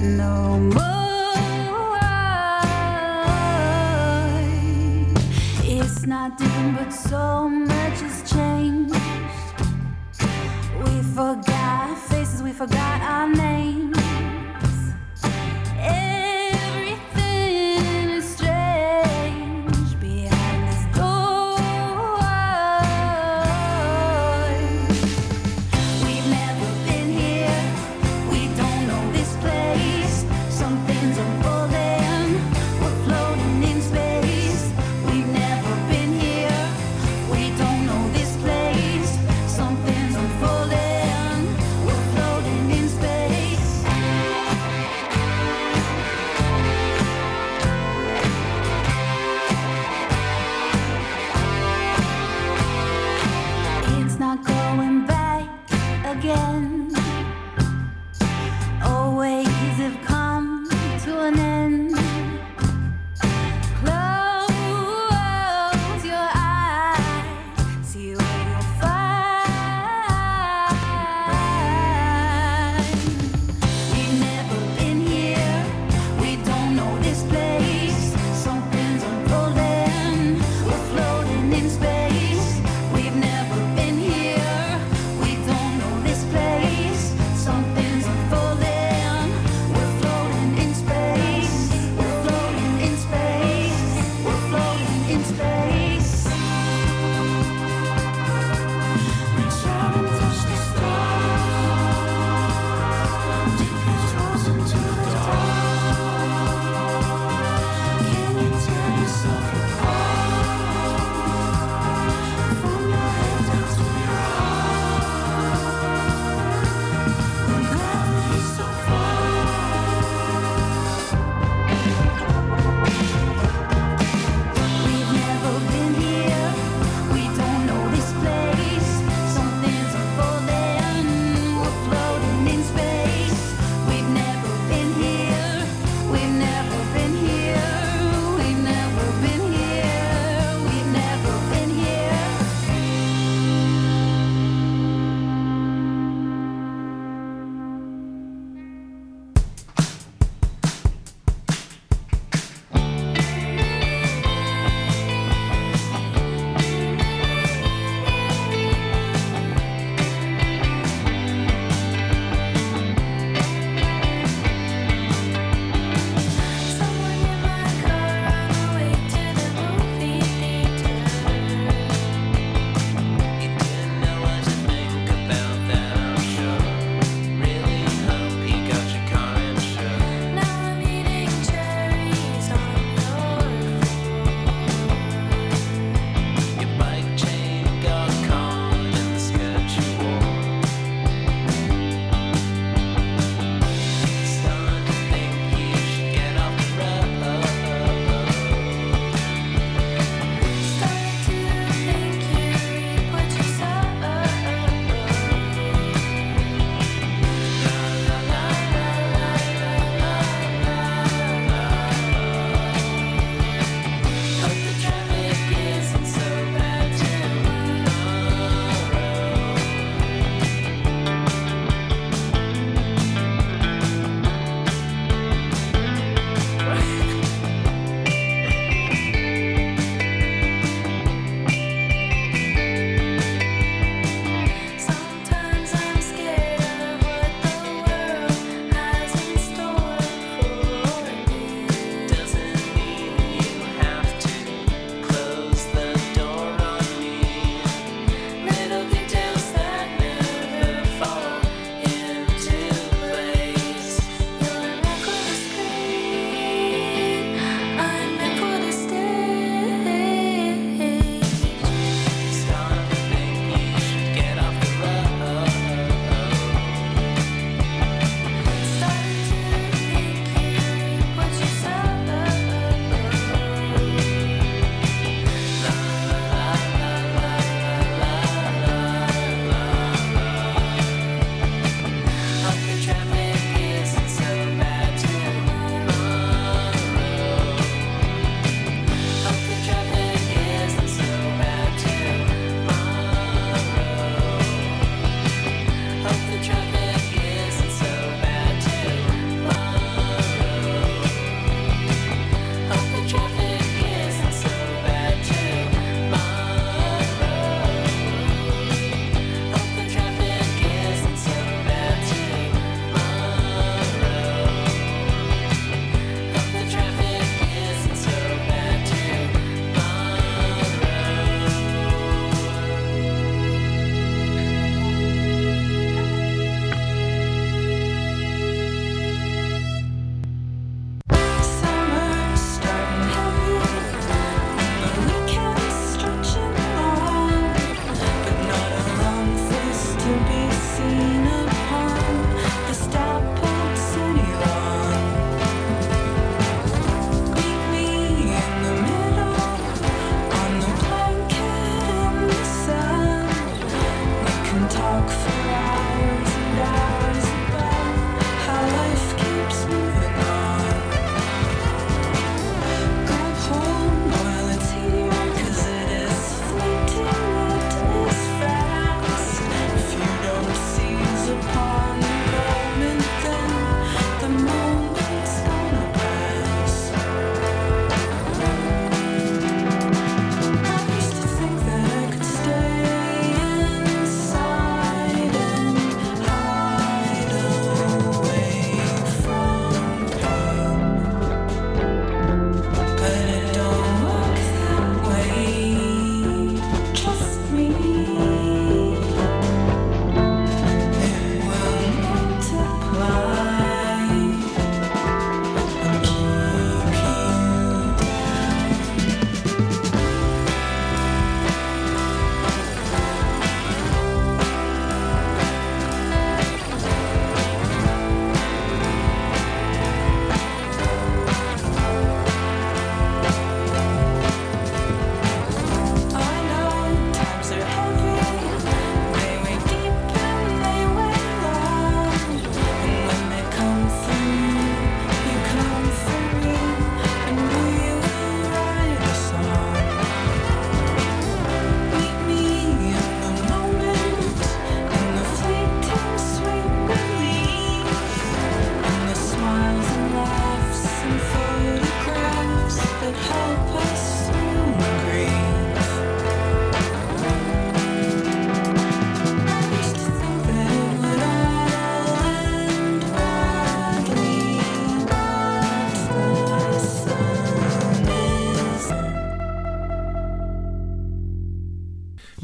no more. It's not different, but so much has changed. We forgot faces, we forgot our names. Everything is strange behind this door. We've never been here, we don't know this place. Something's unfolding, we're floating in space. We've never been here, we don't know this place. Something's unfolding, we're floating in space. It's not going back again. Always have come to an end. Close your eyes, see what you'll find. We've never been here, we don't know this place. Something's unfolding, we're floating in space. We've never been here, we don't know this place.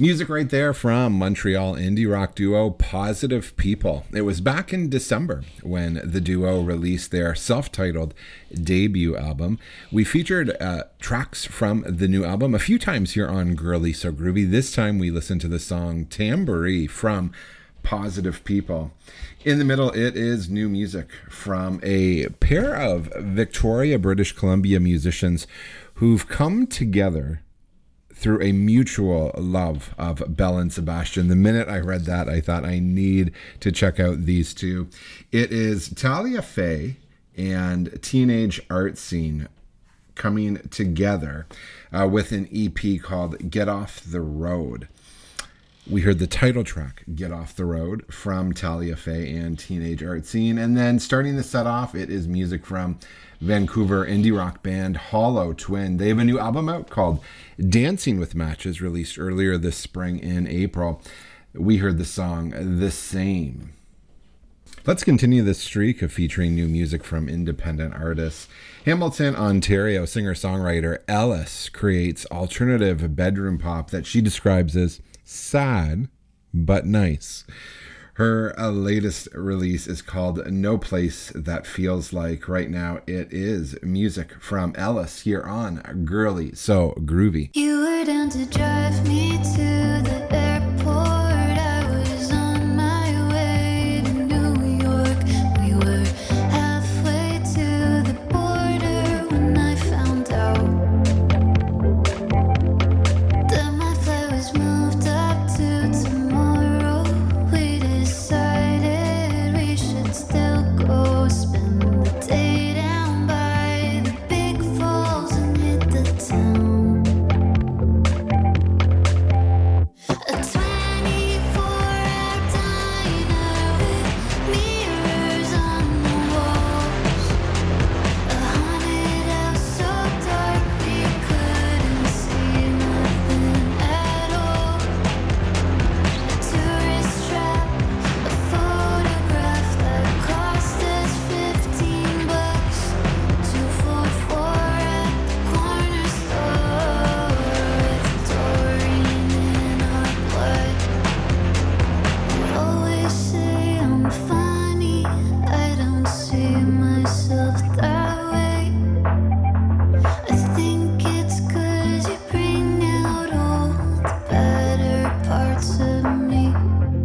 Music right there from Montreal indie rock duo Positive People. It was back in December when the duo released their self-titled debut album. We featured tracks from the new album a few times here on Girly So Groovy. This time we listened to the song Tambourine from Positive People. In the middle, it is new music from a pair of Victoria, British Columbia musicians who've come together through a mutual love of Belle and Sebastian. The minute I read that, I thought I need to check out these two. It is Talia Faye and Teenage Art Scene coming together with an EP called Get Off the Road. We heard the title track, Get Off the Road, from Talia Faye and Teenage Art Scene. And then starting the set off, it is music from Vancouver indie rock band Hollow Twin. They have a new album out called Dancing with Matches, released earlier this spring in April. We heard the song The Same. Let's continue this streak of featuring new music from independent artists. Hamilton, Ontario singer-songwriter Ellis creates alternative bedroom pop that she describes as sad but nice. Her latest release is called No Place That Feels Like. Right now, it is music from Ellis here on Girly So Groovy. You were down to drive me to the airport. I was on my way to New York. We were halfway to the border when I found out that my flight was moved up to tomorrow. We decided we should still go spend the day down by the big falls and hit the town. A 24-hour diner with mirrors on the walls. A haunted house so dark we couldn't see nothing at all. A tourist trap, a photograph that cost us $15. 244 at the corner store with taurine in our blood. We always say I'm funny. I don't see myself that way. I think it's 'cause you bring out all the better parts of me.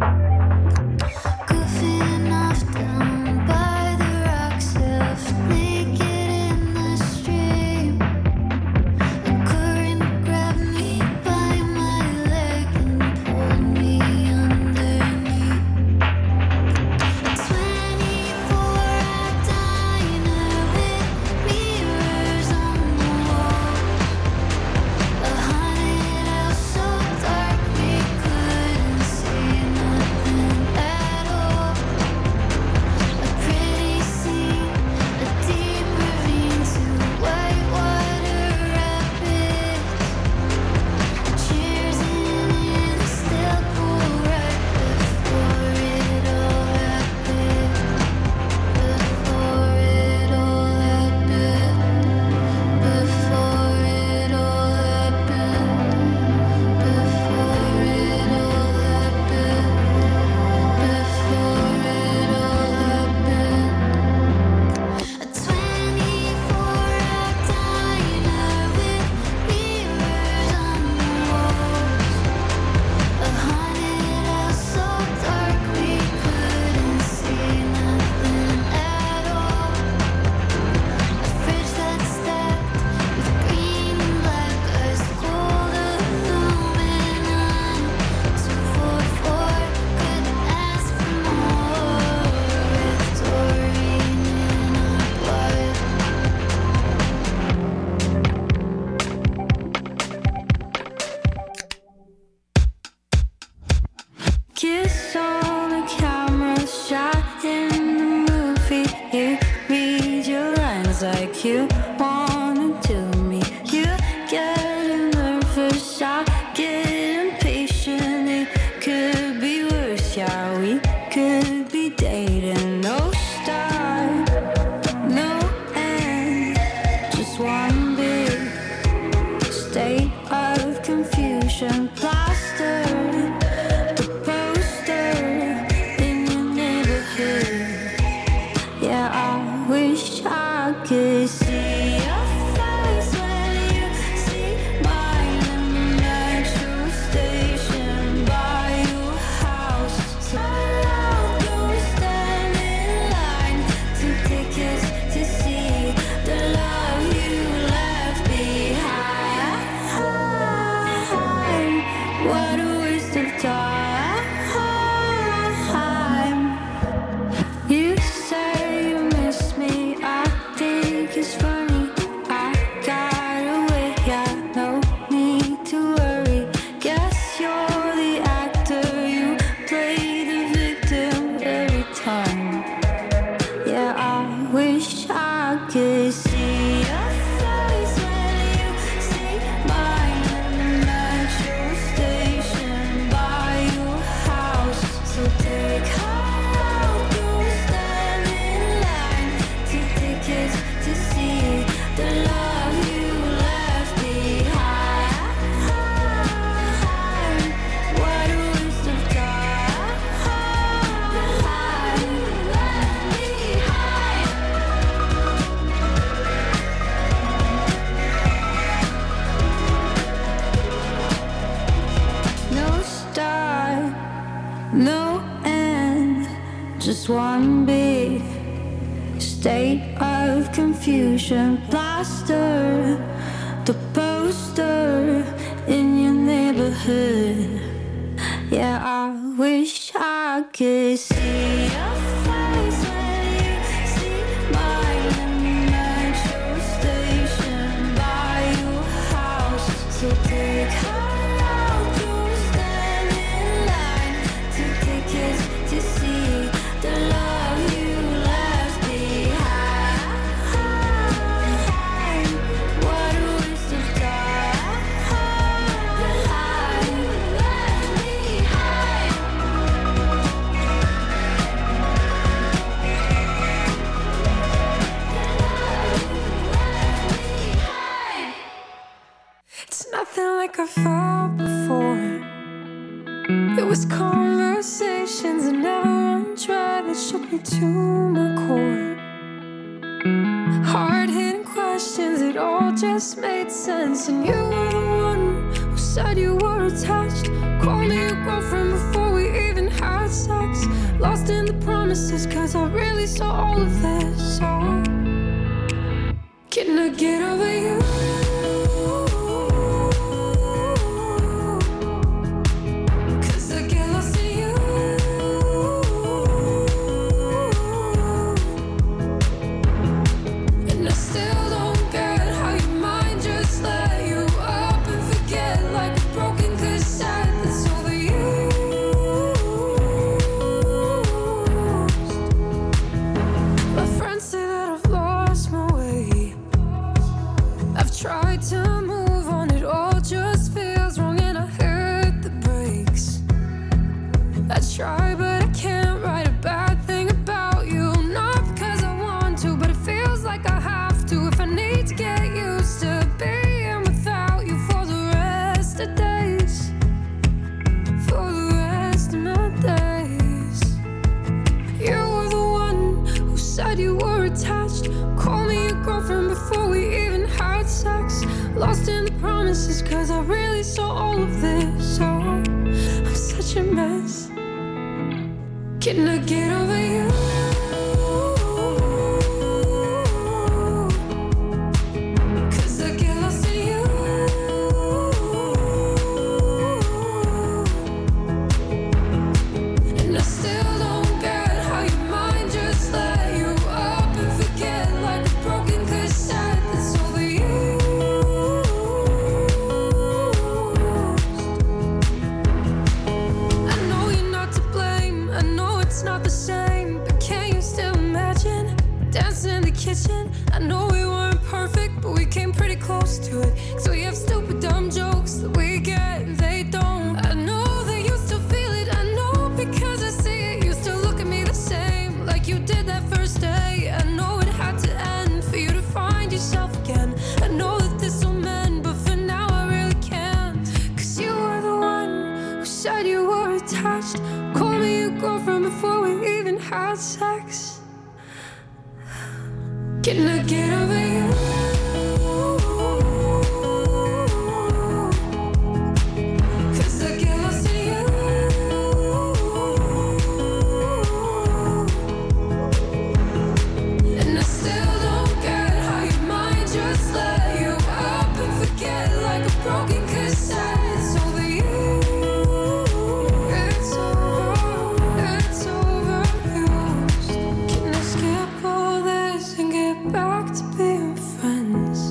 Goofing off down by the rocks, half naked in the stream. A current grabbed me by my leg and pulled me underneath. A 24-hour diner with mirrors on the walls. A haunted house so dark we couldn't see nothing at all. A pretty scene, a deep ravine to whitewater rapids. Cheers in a still pool right before it all happened. Before it all happened. Before it all happened. Before it all happened. Before it all happened. A 24-hour diner with mirrors on the walls. A haunted house so dark we couldn't see nothing at all. A fridge that's stacked with green and black ice cold aluminum. 244 couldn't ask for more with taurine in our blood. Kiss on the camera shot in the movie. You read your lines like you wanna do me. You get nervous, I get impatient. It could be worse, yeah, we could be dating. No start, no end, just one big state of confusion. Plaster could see your face when you see mine in the metro station by your house. So I'll go stand in line, 2 tickets to see the love you left behind. What a waste of time. You say you miss me, I think it's funny. I got away, yeah, no need to worry. Guess you're the actor, you play the victim every time. Yeah, I wish I could see your face when you see mine in the metro station by your house. So take her out, go stand in line, 2 tickets to see the love you left behind. What a waste of time. Left behind. No start, no end, just one big state of confusion. Plaster the poster in your neighborhood. Yeah, I wish I could see your face when you see mine in the metro station by your house. So take her out, go stand in line, 2 tickets to see the love you left behind. What a waste of time. Left behind. It's nothing like I felt before. It was conversations that never run dry that shook me to my core. Hard-hitting questions that all just made sense. And you were the one who said you were attached. Call me your girlfriend before we even had sex. Lost in the promises, cause I really saw all of this. So can I get over you? Cause I get lost in you. And I still don't get how your mind just let you up and forget like a broken cassette that's overused. My friends say that I've lost my way. I've tried to move on, it all just feels wrong and I hit the brakes. I try but I can't write a bad thing about you. Not because I want to, but it feels like I have to. If I need to get used to being without you for the rest of days. For the rest of my days. You were the one who said you were attached. Call me your girlfriend before we even had sex. Lost in the promises, cause I really saw all of this. So I'm such a mess. Can I get over you? Cause I get lost in you. And I still don't get how your mind just let you up and forget like a broken cassette that's overused. I know you're not to blame, I know it's not the same, but can you still imagine dancing in the kitchen? I know we weren't perfect, but we came pretty close to it. So we have stupid dumb jokes that we get and they don't. I know that you still feel it, I know because I see it. You still look at me the same like you did that first day. I know it had to end for you to find yourself again. I know that this will mend, but for now I really can't. Cause you were the one who said you were attached. Call me your girlfriend before we even had sex. Can I get over you? 'Cause I get lost in you. And I still don't get how your mind just let you up and forget like a broken cassette. It's over you. It's overused. Can I skip all this and get back to being friends?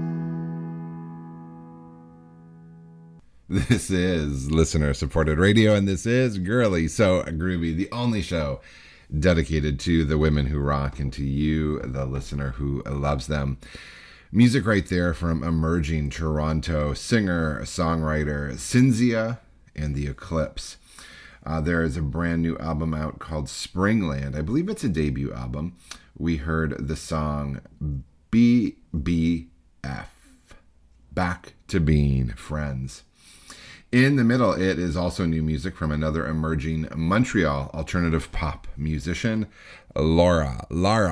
This is listener-supported radio, and this is Girly So Groovy, the only show dedicated to the women who rock and to you, the listener who loves them. Music right there from emerging Toronto singer, songwriter Cinzia and the Eclipse. There is a brand new album out called Springland. I believe it's a debut album. We heard the song BBF, Back to Being Friends. In the middle, it is also new music from another emerging Montreal alternative pop musician, Laura.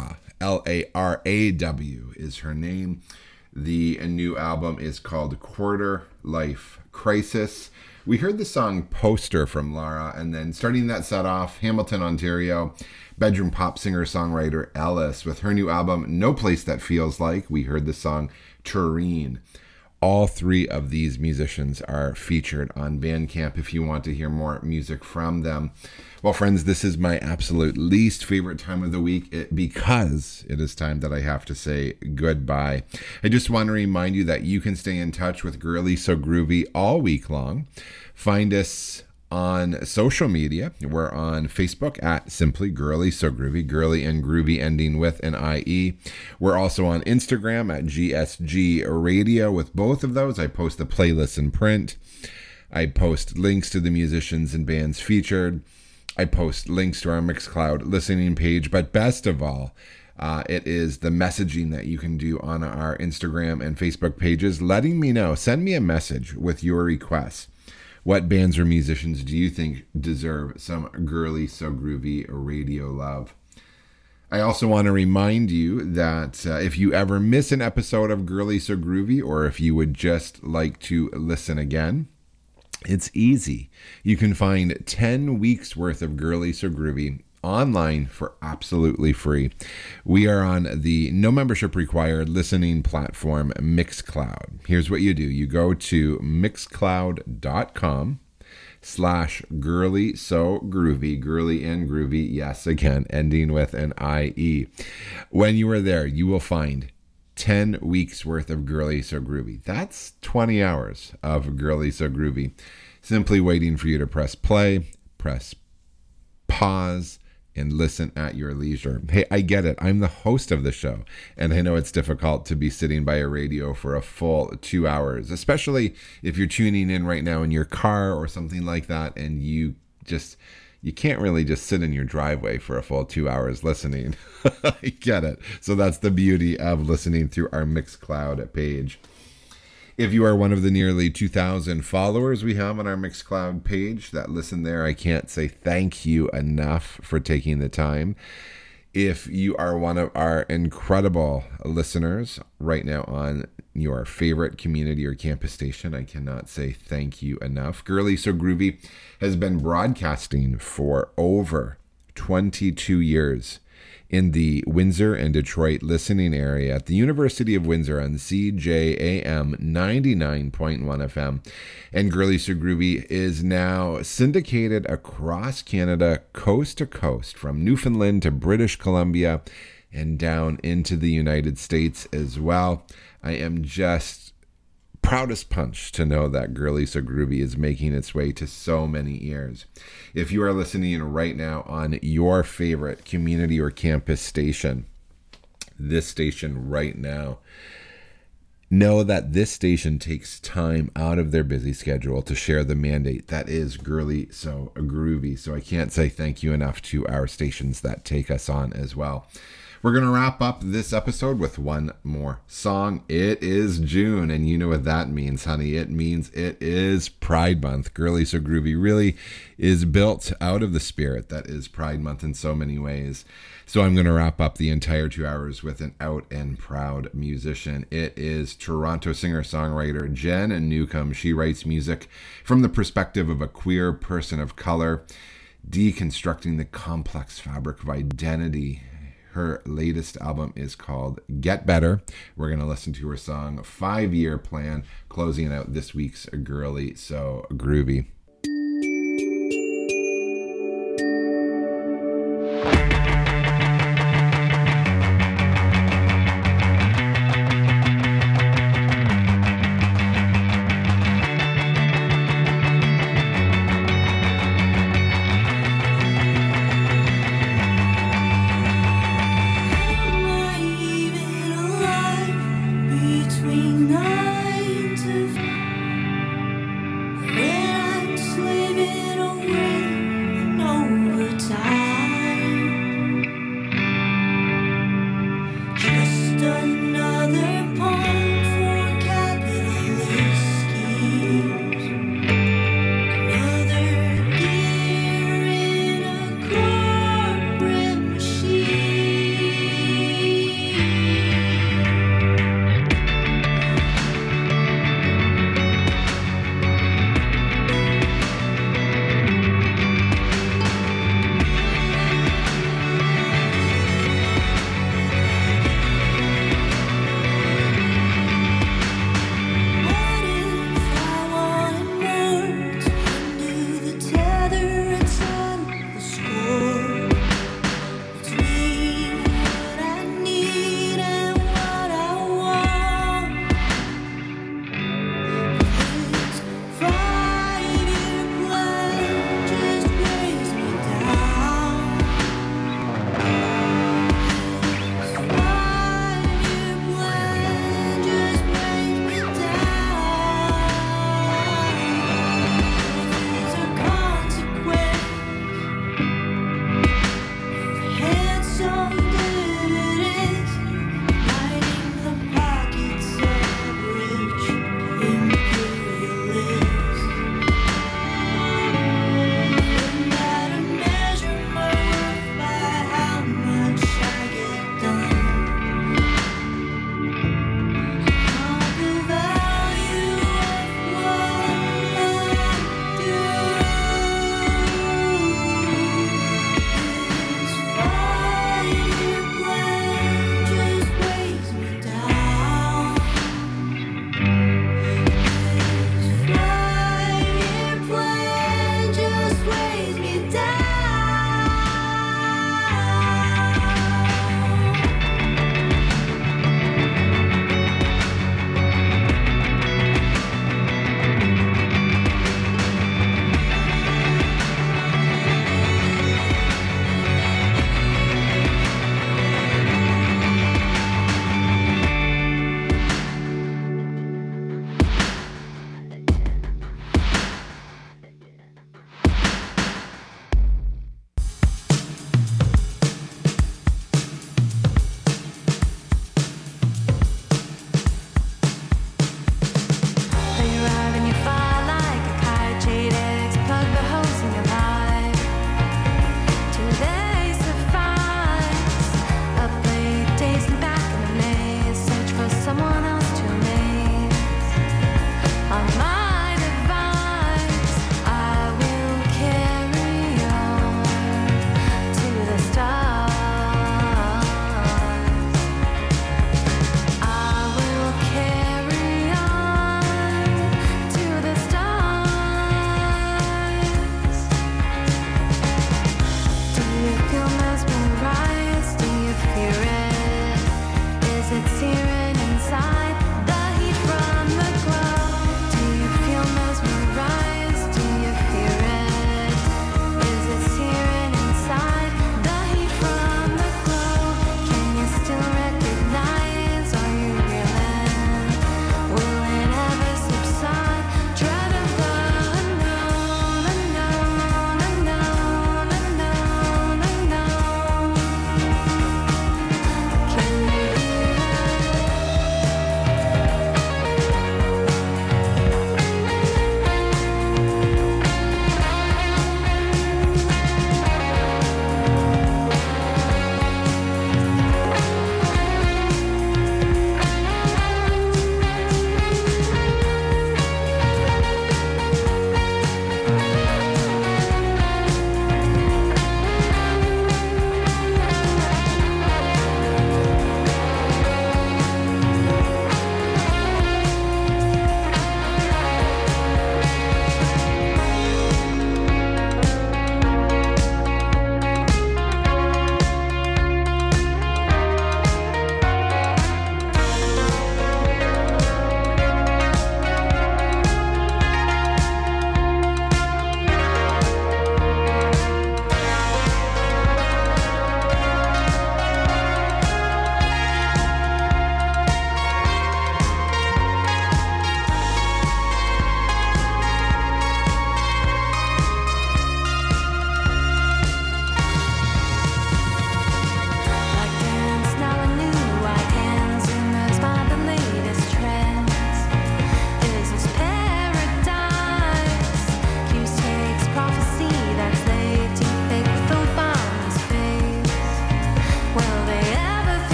Laraw is her name. The new album is called Quarter Life Crisis. We heard the song Poster from Lara, and then starting that set off, Hamilton, Ontario, bedroom pop singer-songwriter Ellis with her new album, No Place That Feels Like. We heard the song Tureen. All three of these musicians are featured on Bandcamp if you want to hear more music from them. Well, friends, this is my absolute least favorite time of the week because it is time that I have to say goodbye. I just want to remind you that you can stay in touch with Girly So Groovy all week long. Find us on social media. We're on Facebook at Simply Girly So Groovy, Girly and Groovy ending with an IE. We're also on Instagram at GSG Radio. With both of those, I post the playlists in print. I post links to the musicians and bands featured. I post links to our Mixcloud listening page. But best of all, it is the messaging that you can do on our Instagram and Facebook pages, letting me know. Send me a message with your requests. What bands or musicians do you think deserve some Girly So Groovy radio love? I also want to remind you that if you ever miss an episode of Girly So Groovy, or if you would just like to listen again, it's easy. You can find 10 weeks worth of Girly So Groovy online for absolutely free. We are on the no membership required listening platform Mixcloud. Here's what you do. You go to mixcloud.com/girly so groovy, girly and groovy. Yes, again, ending with an IE. When you are there, you will find 10 weeks worth of Girly So Groovy. That's 20 hours of Girly So Groovy. Simply waiting for you to press play, press pause, and listen at your leisure. Hey, I get it. I'm the host of the show, and I know it's difficult to be sitting by a radio for a full 2 hours, especially if you're tuning in right now in your car or something like that, and you can't really just sit in your driveway for a full 2 hours listening. I get it. So that's the beauty of listening through our Mixcloud page. If you are one of the nearly 2,000 followers we have on our Mixcloud page that listen there, I can't say thank you enough for taking the time. If you are one of our incredible listeners right now on your favorite community or campus station, I cannot say thank you enough. Girly So Groovy has been broadcasting for over 22 years in the Windsor and Detroit listening area at the University of Windsor on CJAM 99.1 FM. And Girly So Groovy is now syndicated across Canada, coast to coast, from Newfoundland to British Columbia and down into the United States as well. I am just proud as punch to know that Girly So Groovy is making its way to so many ears. If you are listening right now on your favorite community or campus station, this station right now, know that this station takes time out of their busy schedule to share the mandate that is Girly So Groovy. So I can't say thank you enough to our stations that take us on as well. We're going to wrap up this episode with one more song. It is June, and you know what that means, honey. It means it is Pride Month. Girly So Groovy really is built out of the spirit that is Pride Month in so many ways. So I'm going to wrap up the entire 2 hours with an out and proud musician. It is Toronto singer-songwriter Jen Newcomb. She writes music from the perspective of a queer person of color, deconstructing the complex fabric of identity. Her latest album is called Get Better. We're going to listen to her song 5-Year Plan, closing out this week's Girly So Groovy. Between 9 to 5, when I'm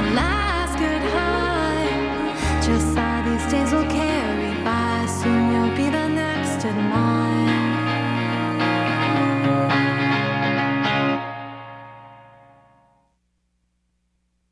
last good high. Just how these days will carry by. Soon you'll be the next in line.